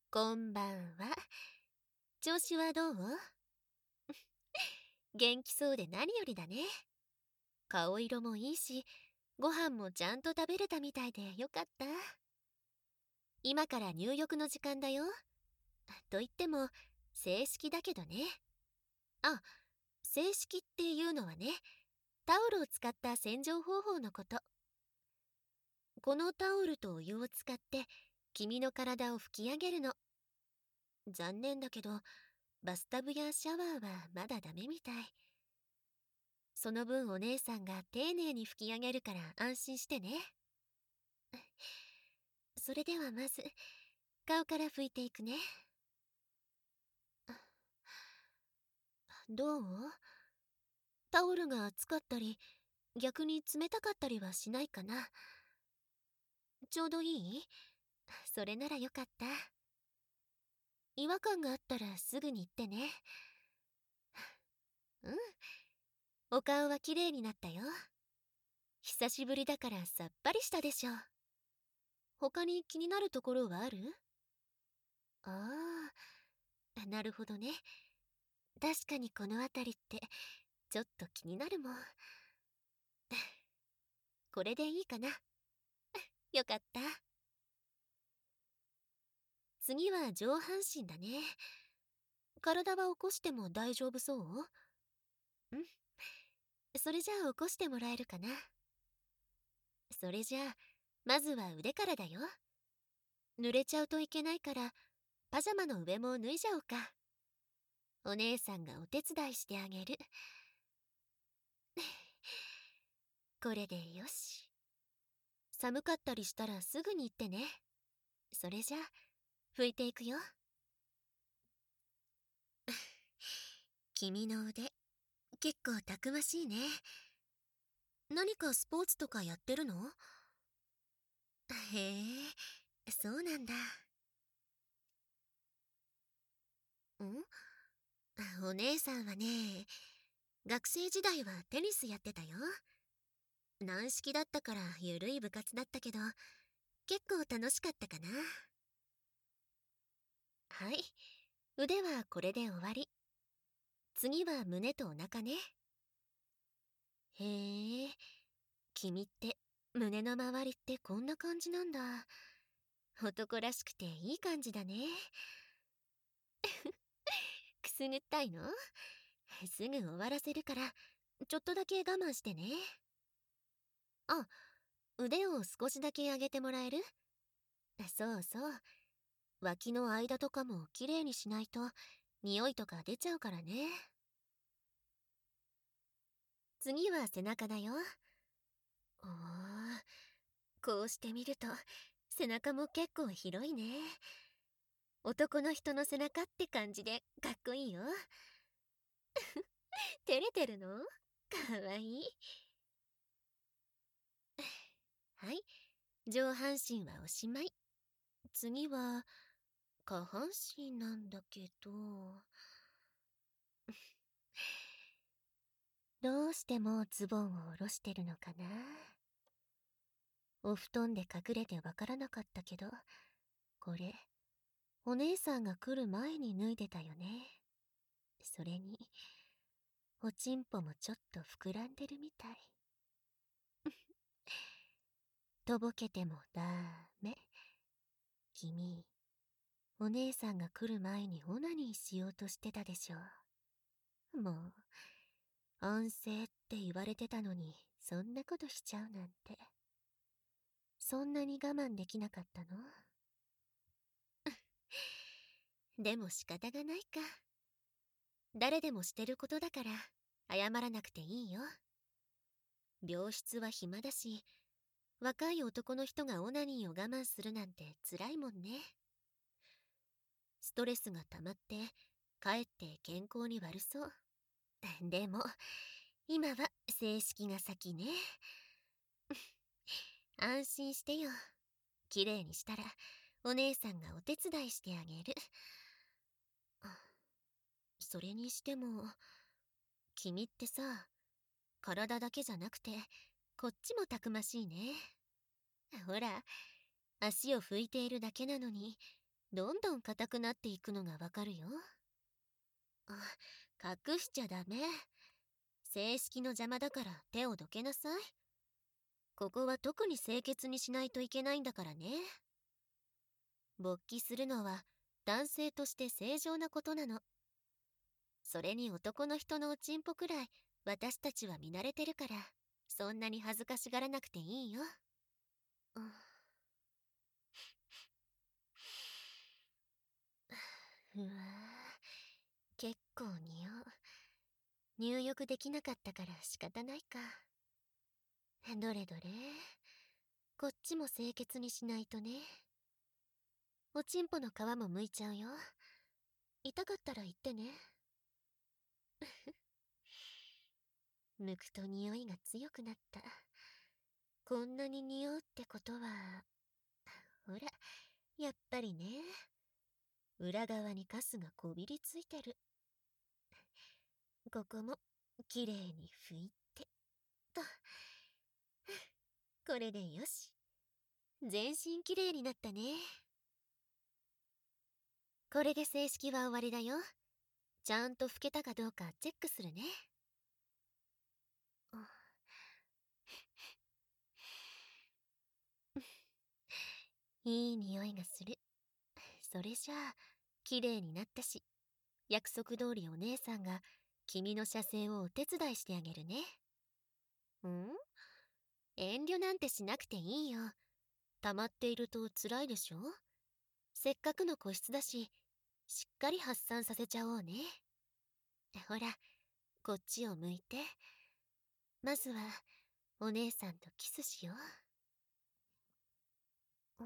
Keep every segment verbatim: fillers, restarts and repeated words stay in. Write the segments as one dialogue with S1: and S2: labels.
S1: こんばんは。調子はどう？元気そうで何よりだね。顔色もいいし、ご飯もちゃんと食べれたみたいでよかった。今から入浴の時間だよ。と言っても、正式だけどね。あ、正式っていうのはね、タオルを使った洗浄方法のこと。このタオルとお湯を使って、君の体を拭き上げるの。残念だけど、バスタブやシャワーはまだダメみたい。その分お姉さんが丁寧に拭き上げるから安心してね。それではまず、顔から拭いていくね。どう？タオルが熱かったり、逆に冷たかったりはしないかな。ちょうどいい？それならよかった。違和感があったらすぐに言ってね。うん。お顔はきれいになったよ。久しぶりだからさっぱりしたでしょ。他に気になるところはある？ああ、なるほどね。確かにこの辺りってちょっと気になるもん。これでいいかな。よかった。次は上半身だね。体は起こしても大丈夫そう？うん。それじゃあ起こしてもらえるかな。それじゃあ、まずは腕からだよ。濡れちゃうといけないから、パジャマの上も脱いじゃおうか。お姉さんがお手伝いしてあげる。これでよし。寒かったりしたらすぐに言ってね。それじゃあ、拭いていくよ。君の腕、結構たくましいね。何かスポーツとかやってるの？へえ、そうなんだ。んお姉さんはね、学生時代はテニスやってたよ。軟式だったからゆるい部活だったけど、結構楽しかったかな。はい、腕はこれで終わり。次は胸とお腹ね。へえ、君って胸の周りってこんな感じなんだ。男らしくていい感じだね。くすぐったいの？すぐ終わらせるから、ちょっとだけ我慢してね。あ、腕を少しだけ上げてもらえる？そうそう。脇の間とかもきれいにしないと、匂いとか出ちゃうからね。次は背中だよ。おー、こうして見ると、背中も結構広いね。男の人の背中って感じでかっこいいよ。照れてるの？かわいい。はい、上半身はおしまい。次は、下半身なんだけど。どうしてもズボンを下ろしてるのかな。お布団で隠れてわからなかったけど、これ、お姉さんが来る前に脱いでたよね。それに、おちんぽもちょっと膨らんでるみたい。とぼけてもダメ。君、お姉さんが来る前にオナニーしようとしてたでしょ。もう、安静って言われてたのに、そんなことしちゃうなんて。そんなに我慢できなかったの？でも仕方がないか。誰でもしてることだから、謝らなくていいよ。病室は暇だし、若い男の人がオナニーを我慢するなんて辛いもんね。ストレスが溜まって、かえって健康に悪そう。でも、今は正式が先ね。安心してよ。きれいにしたら、お姉さんがお手伝いしてあげる。それにしても、君ってさ、体だけじゃなくて、こっちもたくましいね。ほら、足を拭いているだけなのに、 どんどん硬くなっていくのがわかるよ。あ、隠しちゃダメ。正式の邪魔だから手をどけなさい。ここは特に清潔にしないといけないんだからね。勃起するのは男性として正常なことなの。それに男の人のおちんぽくらい私たちは見慣れてるから、そんなに恥ずかしがらなくていいよ。うん、うわぁ、結構匂う。入浴できなかったから仕方ないか。どれどれ、こっちも清潔にしないとね。おちんぽの皮も剥いちゃうよ。痛かったら言ってね。剥くと匂いが強くなった。こんなに匂うってことは、ほら、やっぱりね。裏側にカスがこびりついてる。ここもきれいに拭いてと。これでよし。全身きれいになったね。これで正式は終わりだよ。ちゃんと拭けたかどうかチェックするね。いい匂いがする。それじゃあきれいになったし、約束通りお姉さんが君の射精をお手伝いしてあげるね。ん？遠慮なんてしなくていいよ。溜まっていると辛いでしょ。せっかくの個室だし、しっかり発散させちゃおうね。ほら、こっちを向いて。まずはお姉さんとキスしよう。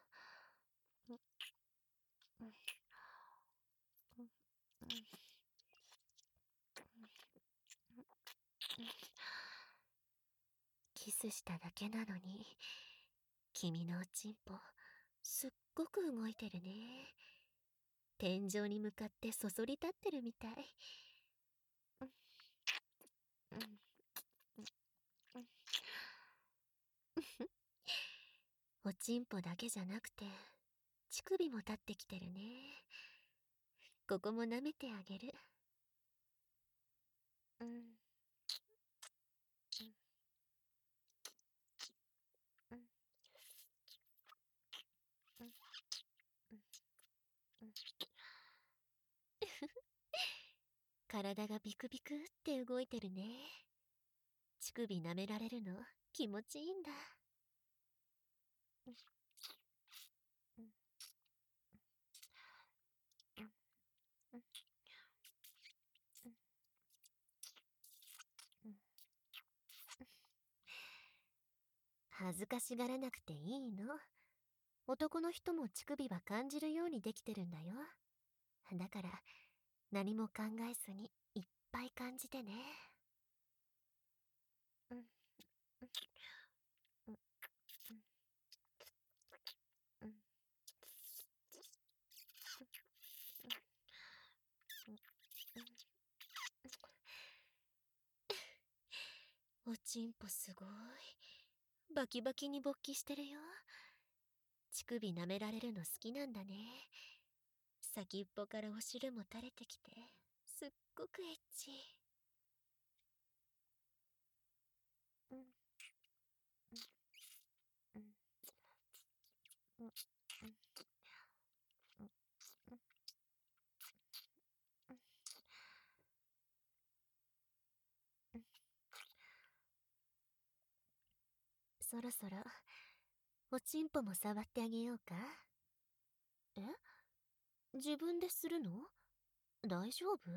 S1: キスしただけなのに、君のおちんぽすっごく動いてるね。天井に向かってそそり立ってるみたい。おちんぽだけじゃなくて乳首も立ってきてるね。ここも舐めてあげる。うん、うん、うん、うん。体がビクビクって動いてるね。乳首舐められるの気持ちいいんだ。うん、うん、うん、うん、うん。恥ずかしがらなくていいの。男の人も乳首は感じるようにできてるんだよ。だから何も考えずにいっぱい感じてね。うん、うん、うん、うん、うん、おちんぽすごい。バキバキに勃起してるよ。乳首舐められるの好きなんだね。先っぽからお汁も垂れてきて、すっごくエッチ。うん、うん、うん、うん、うん、うん、うん、うん。そろそろおちんぽも触ってあげようか。え？自分でするの？大丈夫？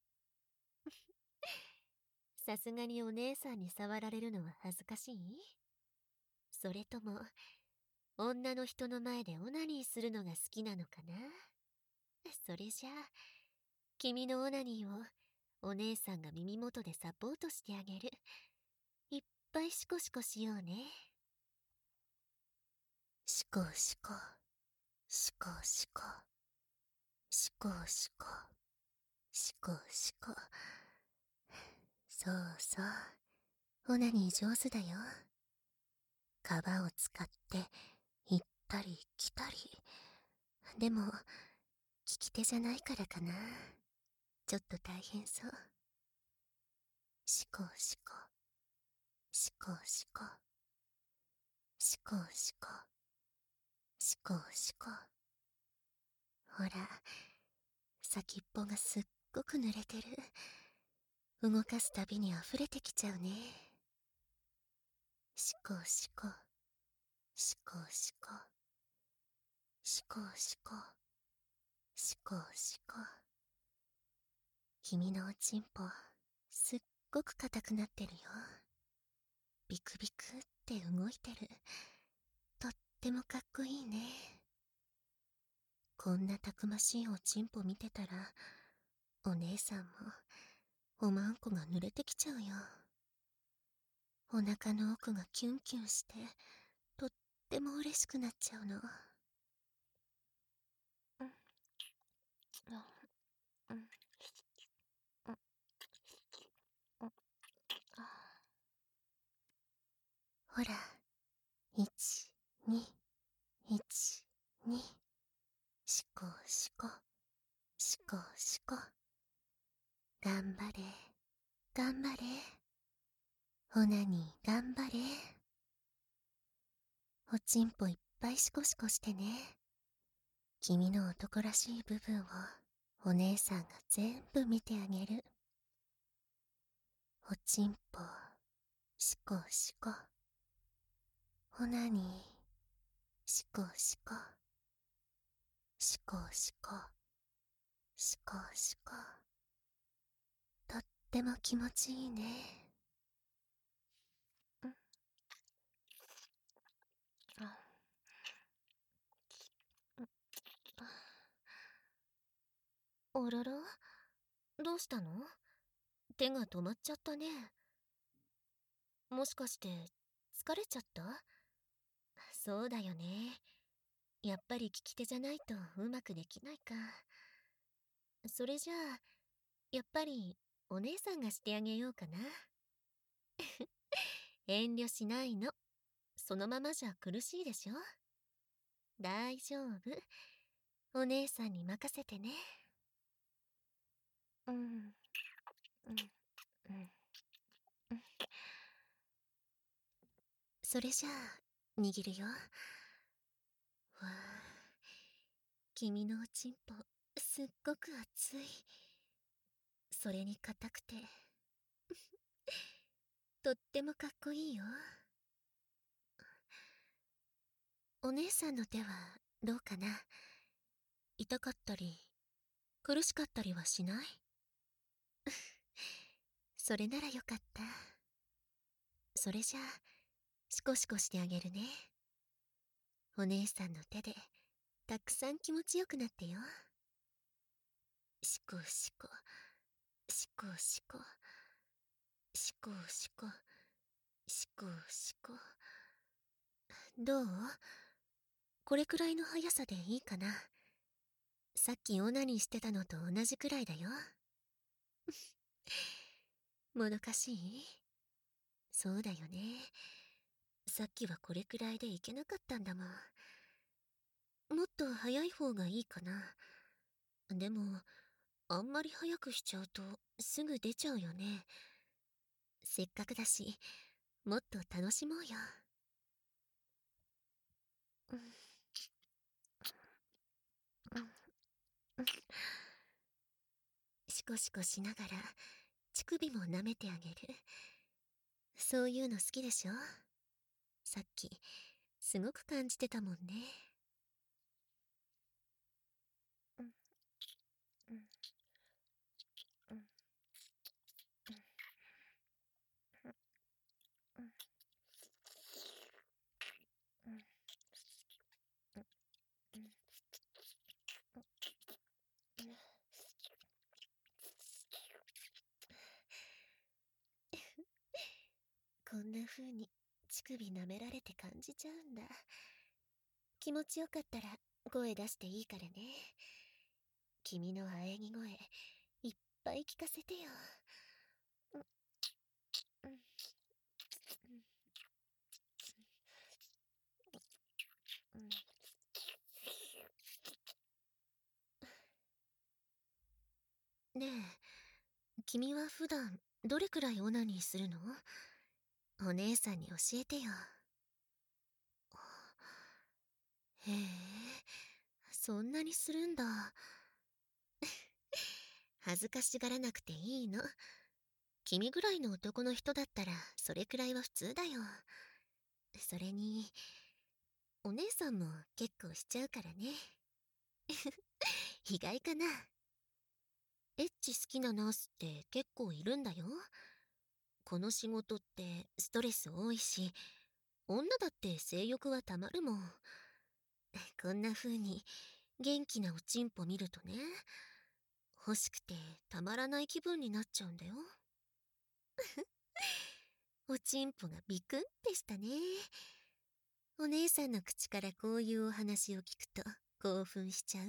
S1: さすがにお姉さんに触られるのは恥ずかしい？それとも女の人の前でオナニーするのが好きなのかな。それじゃあ君のオナニーをお姉さんが耳元でサポートしてあげる。いっぱいシコシコしようね。シコシコシコシコシコシコシコシコ。そうそう、オナニー上手だよ。皮を使って行ったり来たり。 でも、利き手じゃないからかな。ちょっと大変そう。しこしこ。しこしこ。しこしこ。しこしこ。ほら、先っぽがすっごく濡れてる。動かすたびに溢れてきちゃうね。しこしこ。しこしこ。しこしこ。しこしこ。君のおちんぽ、すっごく硬くなってるよ。ビクビクって動いてる。とってもかっこいいね。こんなたくましいおちんぽ見てたら、お姉さんも、おまんこが濡れてきちゃうよ。お腹の奥がキュンキュンして、とっても嬉しくなっちゃうの。うん、うん、うん、うん、ほら、いち、に、いち、に、しこしこ、しこしこ。頑張れ、頑張れ。オナニー頑張れ。おちんぽいっぱいシコシコしてね。君の男らしい部分をお姉さんが全部見てあげる。おちんぽ、シコシコ。オナニー、シコシコ。シコシコ。シコシコ。とっても気持ちいいね。うん、あ、うん、あらら、どうしたの？手が止まっちゃったね。もしかして疲れちゃった？そうだよね。やっぱり利き手じゃないとうまくできないか。それじゃあ、やっぱりお姉さんがしてあげようかな。遠慮しないの。そのままじゃ苦しいでしょ。大丈夫。お姉さんに任せてね。うん、うん、うん、うん。それじゃあ、握るよ。わあ、君のおちんぽ、すっごく熱い。それに硬くて、とってもかっこいいよ。お姉さんの手はどうかな？痛かったり、苦しかったりはしない？それならよかった。それじゃあ、シコシコしてあげるね。お姉さんの手で、たくさん気持ちよくなってよ。シコシコ、シコシコ、シコシコ、シコシコ。どう？これくらいの速さでいいかな？さっきオナニーしてたのと同じくらいだよ。もどかしい？そうだよね。さっきはこれくらいでいけなかったんだもん。もっと早い方がいいかな。でも、あんまり早くしちゃうとすぐ出ちゃうよね。せっかくだし、もっと楽しもうよ。うん、うん、うん。シコシコしながら乳首も舐めてあげる。そういうの好きでしょ？さっきすごく感じてたもんね。うん、うん、うん、うん、うん、うん、うん、うん。こんな風に乳首舐められて感じちゃうんだ。気持ちよかったら声出していいからね。君の喘ぎ声いっぱい聞かせてよ。うん、うん、うん、うん、 ねえ、君は普段どれくらいオナニーするの？お姉さんに教えてよ。へえ、そんなにするんだ。恥ずかしがらなくていいの。君ぐらいの男の人だったらそれくらいは普通だよ。それに、お姉さんも結構しちゃうからね。意外かな。エッチ好きなナースって結構いるんだよ。この仕事ってストレス多いし、女だって性欲はたまるもん。こんな風に元気なおちんぽ見るとね、欲しくてたまらない気分になっちゃうんだよ。おちんぽがビクンってしたね。お姉さんの口からこういうお話を聞くと興奮しちゃう？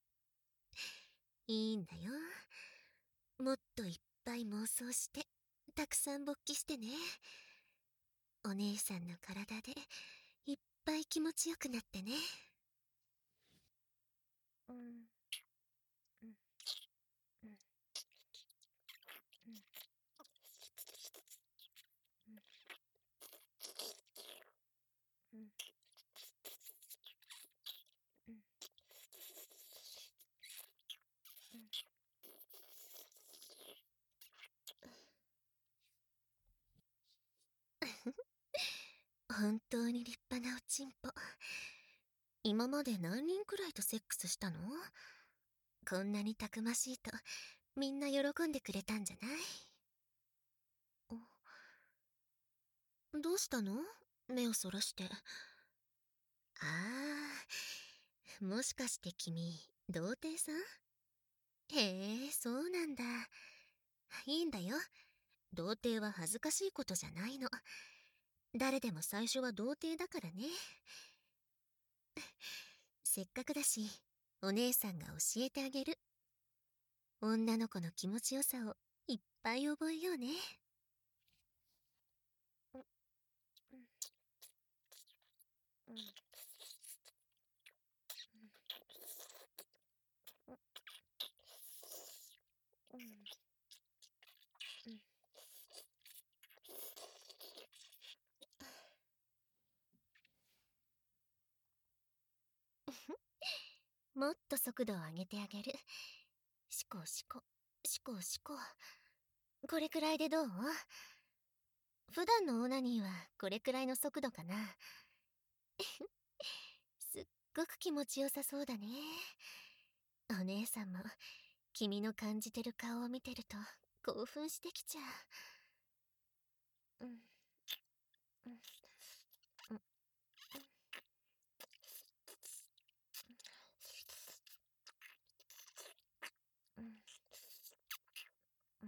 S1: いいんだよ。もっといっぱい妄想して、たくさん勃起してね。お姉さんの体でいっぱい気持ちよくなってね。うん、うん、うん、うん、うん、うん、うん、うん。本当に立派なおちんぽ。今まで何人くらいとセックスしたの？こんなにたくましいとみんな喜んでくれたんじゃない？どうしたの？目をそらして。ああ、もしかして君、童貞さん？へえ、そうなんだ。いいんだよ。童貞は恥ずかしいことじゃないの。誰でも最初は童貞だからね。せっかくだし、お姉さんが教えてあげる。女の子の気持ちよさをいっぱい覚えようね。うん、うん、うん、うん、うん。もっと速度を上げてあげる。しこしこ、しこしこ。これくらいでどう？普段のオナニーはこれくらいの速度かな。すっごく気持ちよさそうだね。お姉さんも君の感じてる顔を見てると興奮してきちゃう。うん、うん、うん、うん、うん、うん、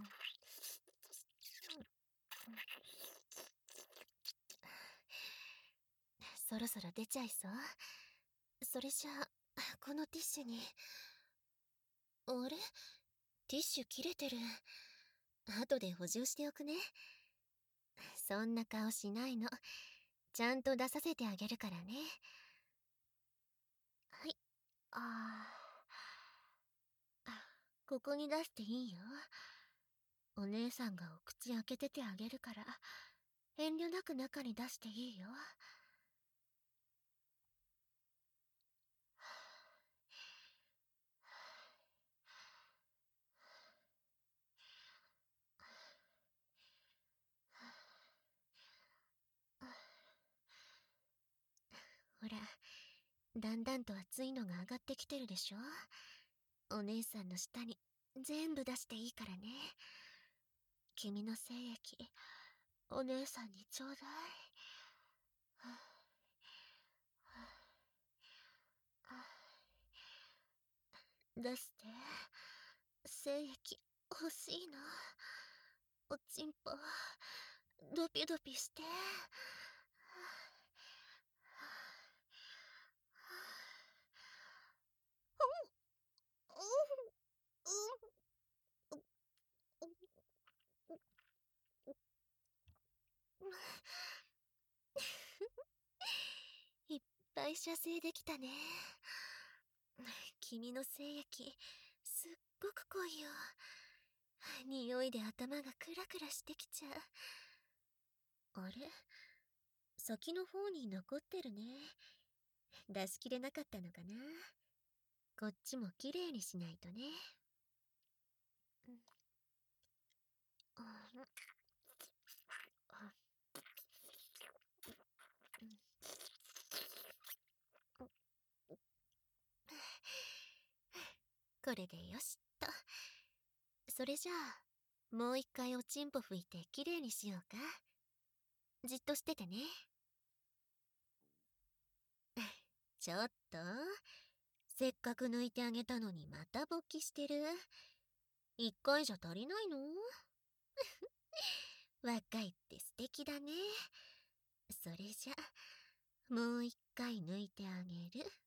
S1: そろそろ出ちゃいそう。それじゃあ、このティッシュに。あれ？ティッシュ切れてる。後で補充しておくね。そんな顔しないの。ちゃんと出させてあげるからね。はい。あーあ、ここに出していいよ。お姉さんがお口開けててあげるから、遠慮なく中に出していいよ。ほら、だんだんと熱いのが上がってきてるでしょ。お姉さんの下に全部出していいからね。君の精液、お姉さんにちょうだい。はあはあはあ、出して。精液欲しいな。おちんぽドピドピして。はあ、うん、うん、うん、うん、いっぱい射精できたね。君の精液すっごく濃いよ。 匂いで頭がクラクラしてきちゃう。あれ、先の方に残ってるね。出しきれなかったのかな。こっちもきれいにしないとね。うん、ああ、うん、これでよしっと。それじゃあ、もう一回おちんぽ拭いてきれいにしようか。じっとしててね。ちょっと、せっかく抜いてあげたのにまた勃起してる。一回じゃ足りないの？若いって素敵だね。それじゃ、もう一回抜いてあげる。